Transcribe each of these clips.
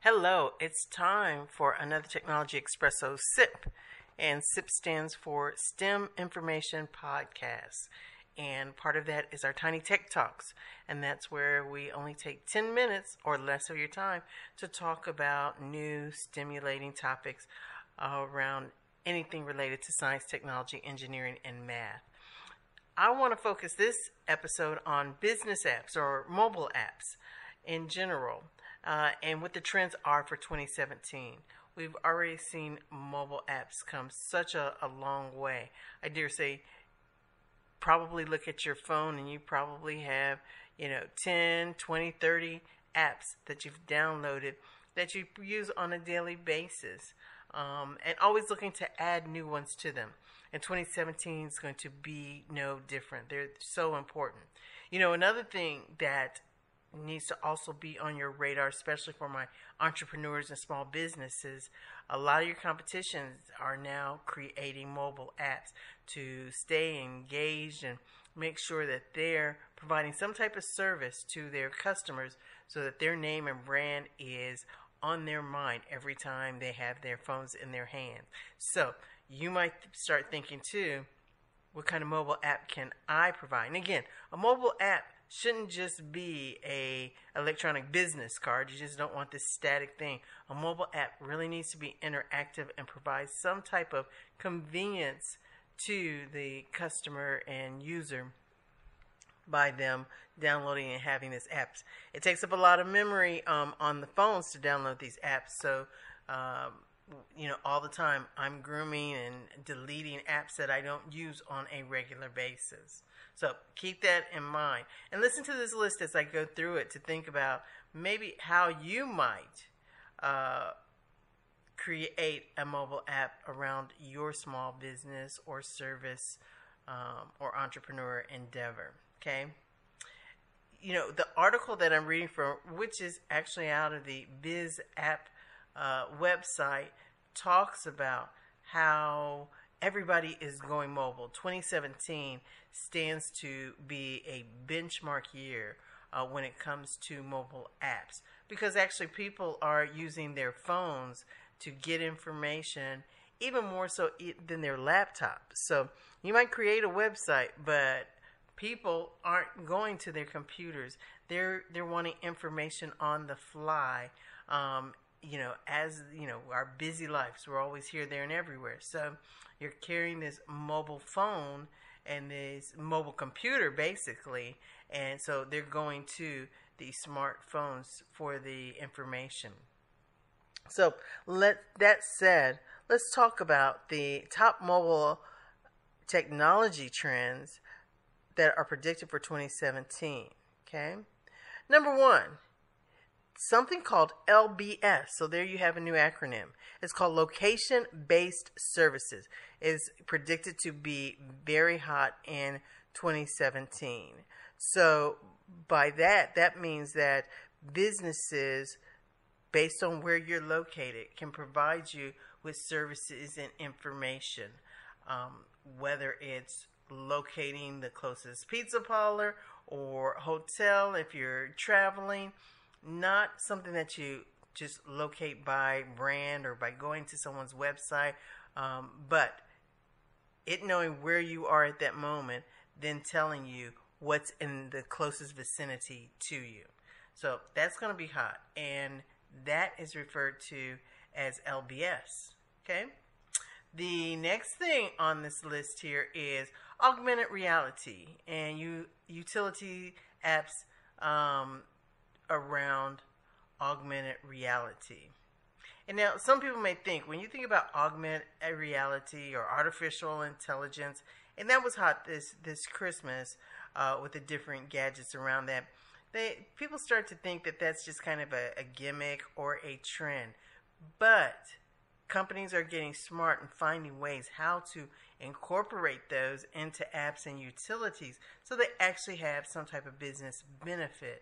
Hello, it's time for another Technology Espresso SIP. And SIP stands for STEM Information Podcast. And part of that is our Tiny Tech Talks. And that's where we only take 10 minutes or less of your time to talk about new, stimulating topics around anything related to science, technology, engineering, and math. I want to focus this episode on business apps or mobile apps in general. And what the trends are for 2017. We've already seen mobile apps come such a long way. I dare say, probably look at your phone and you probably have, 10, 20, 30 apps that you've downloaded that you use on a daily basis. And always looking to add new ones to them. And 2017 is going to be no different. They're so important. Another thing that needs to also be on your radar, especially for my entrepreneurs and small businesses. A lot of your competitions are now creating mobile apps to stay engaged and make sure that they're providing some type of service to their customers so that their name and brand is on their mind every time they have their phones in their hands. So you might start thinking too, what kind of mobile app can I provide? And again, a mobile app shouldn't just be a electronic business card. You just don't want this static thing. A mobile app really needs to be interactive and provide some type of convenience to the customer and user by them downloading and having these apps. It takes up a lot of memory on the phones to download these apps. So, all the time I'm grooming and deleting apps that I don't use on a regular basis. So keep that in mind. And listen to this list as I go through it to think about maybe how you might create a mobile app around your small business or service or entrepreneur endeavor. Okay? The article that I'm reading from, which is actually out of the Biz App website, talks about how everybody is going mobile. 2017 stands to be a benchmark year when it comes to mobile apps, because actually people are using their phones to get information even more so than their laptops. So you might create a website, but people aren't going to their computers. They're wanting information on the fly. As our busy lives, we're always here, there, and everywhere. So you're carrying this mobile phone and this mobile computer, basically, and so they're going to the smartphones for the information. So that said, let's talk about the top mobile technology trends that are predicted for 2017. Okay, number one, something called LBS. So there you have a new acronym. It's called Location-Based Services. It's predicted to be very hot in 2017. So by that means that businesses, based on where you're located, can provide you with services and information. Whether it's locating the closest pizza parlor or hotel if you're traveling. Not something that you just locate by brand or by going to someone's website, but it knowing where you are at that moment, then telling you what's in the closest vicinity to you. So that's going to be hot, and that is referred to as LBS. Okay? The next thing on this list here is augmented reality and utility apps around augmented reality. And now some people may think, when you think about augmented reality or artificial intelligence, and that was hot this Christmas with the different gadgets around that, people start to think that that's just kind of a gimmick or a trend. But companies are getting smart and finding ways how to incorporate those into apps and utilities so they actually have some type of business benefit.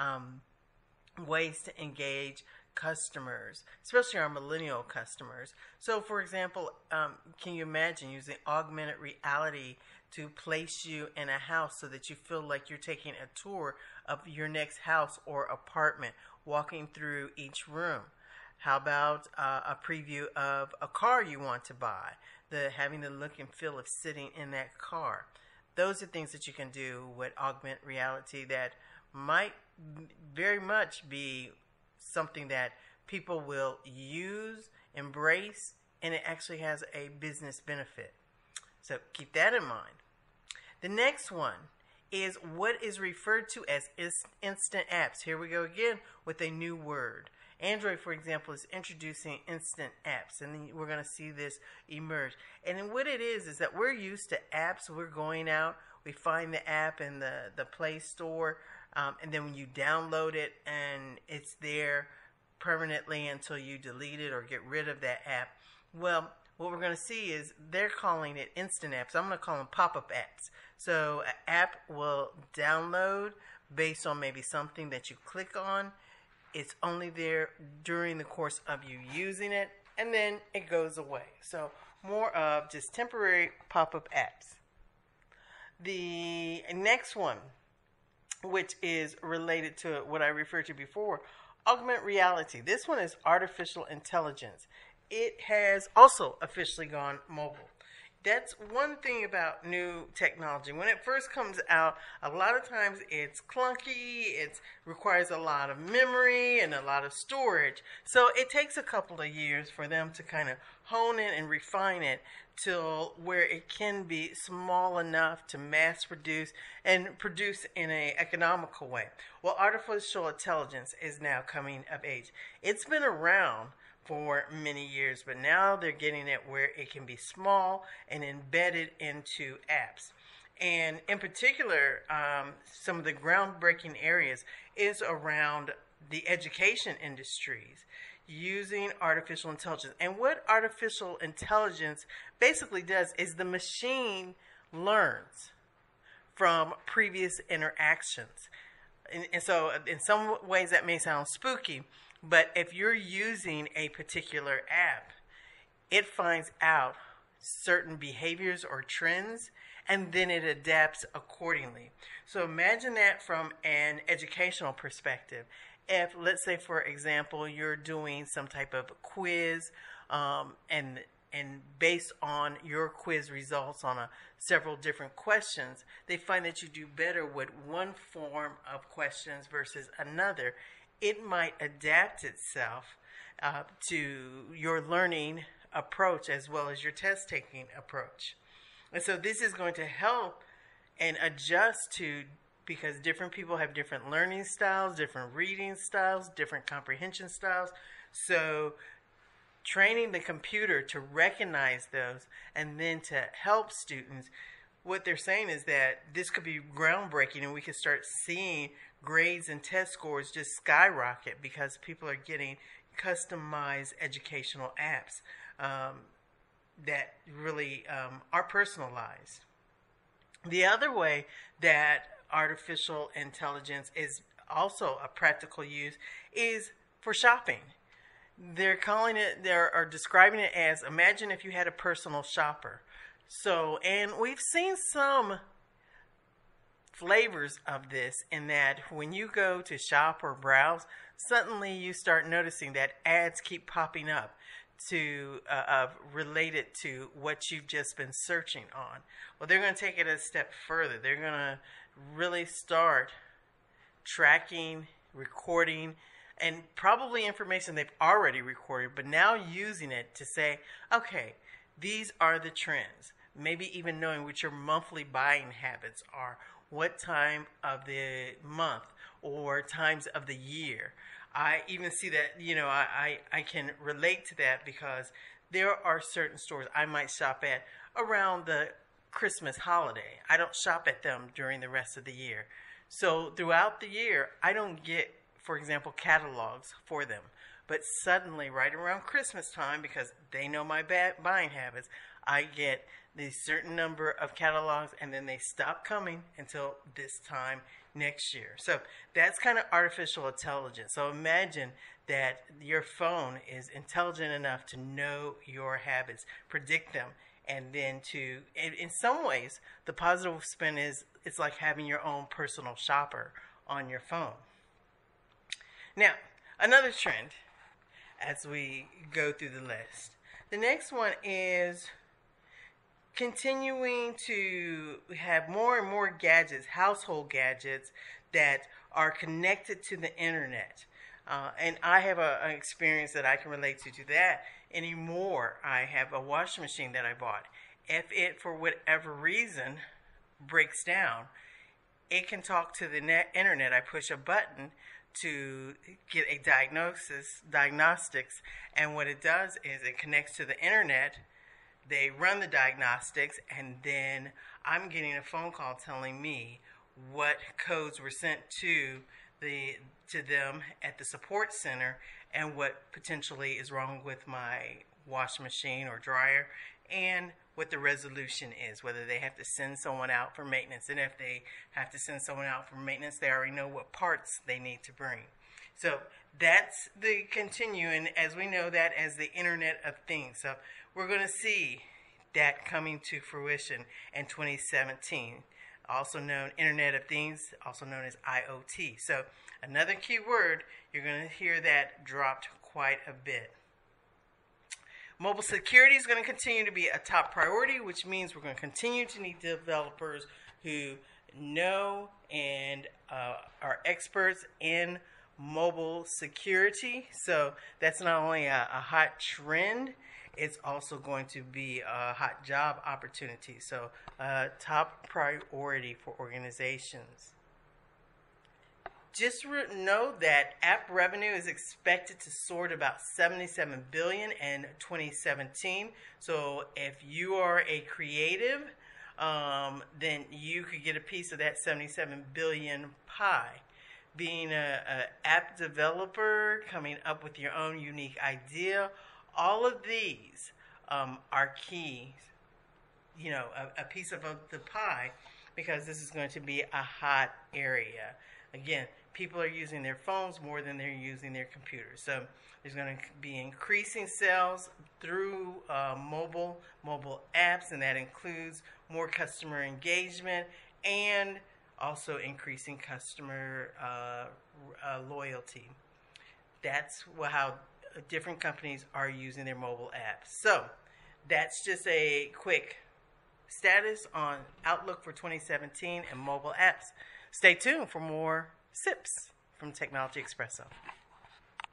Ways to engage customers, especially our millennial customers. So, for example, can you imagine using augmented reality to place you in a house so that you feel like you're taking a tour of your next house or apartment, walking through each room? How about a preview of a car you want to buy? Having the look and feel of sitting in that car. Those are things that you can do with augmented reality that might very much be something that people will use, embrace, and it actually has a business benefit. So keep that in mind. The next one is what is referred to as instant apps. Here we go again with a new word. Android, for example, is introducing instant apps, and then we're going to see this emerge. And then what it is that we're used to apps. We're going out, we find the app in the Play Store, and then when you download it, and it's there permanently until you delete it or get rid of that app. Well, what we're going to see is they're calling it instant apps. I'm going to call them pop-up apps. So an app will download based on maybe something that you click on. It's only there during the course of you using it, and then it goes away. So more of just temporary pop-up apps. The next one, which is related to what I referred to before, augmented reality. This one is artificial intelligence. It has also officially gone mobile. That's one thing about new technology. When it first comes out, a lot of times it's clunky, it requires a lot of memory and a lot of storage. So it takes a couple of years for them to kind of hone it and refine it till where it can be small enough to mass produce and produce in an economical way. Well, artificial intelligence is now coming of age. It's been around for many years, but now they're getting it where it can be small and embedded into apps. And in particular, some of the groundbreaking areas is around the education industries using artificial intelligence. And what artificial intelligence basically does is the machine learns from previous interactions. And so in some ways that may sound spooky, but if you're using a particular app, it finds out certain behaviors or trends, and then it adapts accordingly. So imagine that from an educational perspective. If, let's say, for example, you're doing some type of quiz, and based on your quiz results on several different questions, they find that you do better with one form of questions versus another. It might adapt itself to your learning approach as well as your test taking approach. And so this is going to help and adjust to, because different people have different learning styles, different reading styles, different comprehension styles. So training the computer to recognize those and then to help students, what they're saying is that this could be groundbreaking, and we could start seeing grades and test scores just skyrocket because people are getting customized educational apps that really are personalized. The other way that artificial intelligence is also a practical use is for shopping. They're describing it as, imagine if you had a personal shopper. So, and we've seen some flavors of this in that when you go to shop or browse, suddenly you start noticing that ads keep popping up related to what you've just been searching on. Well, they're going to take it a step further. They're going to really start tracking, recording, and probably information they've already recorded, but now using it to say, okay, these are the trends. Maybe even knowing what your monthly buying habits are, what time of the month or times of the year. I even see that, I can relate to that because there are certain stores I might shop at around the Christmas holiday. I don't shop at them during the rest of the year. So throughout the year, I don't get, for example, catalogs for them. But suddenly, right around Christmas time, because they know my buying habits, I get the certain number of catalogs, and then they stop coming until this time next year. So that's kind of artificial intelligence. So imagine that your phone is intelligent enough to know your habits, predict them, and then in some ways, the positive spin is it's like having your own personal shopper on your phone. Now, another trend, as we go through the list. The next one is continuing to have more and more gadgets, household gadgets that are connected to the internet. And I have an experience that I can relate to that anymore. I have a washing machine that I bought. If it, for whatever reason, breaks down, it can talk to the internet. I push a button to get a diagnostics, and what it does is it connects to the internet. They run the diagnostics, and then I'm getting a phone call telling me what codes were sent to them at the support center and what potentially is wrong with my washing machine or dryer, and what the resolution is, whether they have to send someone out for maintenance. And if they have to send someone out for maintenance, they already know what parts they need to bring. So that's the continuing, as we know that as the Internet of Things. So we're going to see that coming to fruition in 2017. Also known Internet of Things, also known as IoT. So another key word, you're going to hear that dropped quite a bit. Mobile security is going to continue to be a top priority, which means we're going to continue to need developers who know and are experts in mobile security. So that's not only a hot trend, it's also going to be a hot job opportunity. So top priority for organizations. Just know that app revenue is expected to soar to about $77 billion in 2017. So if you are a creative, then you could get a piece of that $77 billion pie. Being an app developer, coming up with your own unique idea, all of these are key, a piece of the pie, because this is going to be a hot area. Again, people are using their phones more than they're using their computers. So there's going to be increasing sales through mobile apps, and that includes more customer engagement and also increasing customer loyalty. That's how different companies are using their mobile apps. So that's just a quick status on outlook for 2017 and mobile apps. Stay tuned for more sips from Technology Expresso.